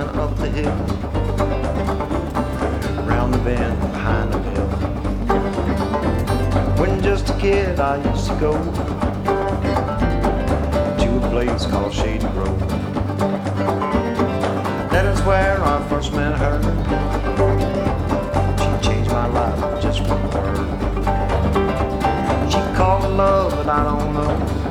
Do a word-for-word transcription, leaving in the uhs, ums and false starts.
went up the hill, round the bend behind the hill. When just a kid I used to go to a place called Shady Grove. That is where I first met her. She changed my life with just one word. She called it love, but I don't know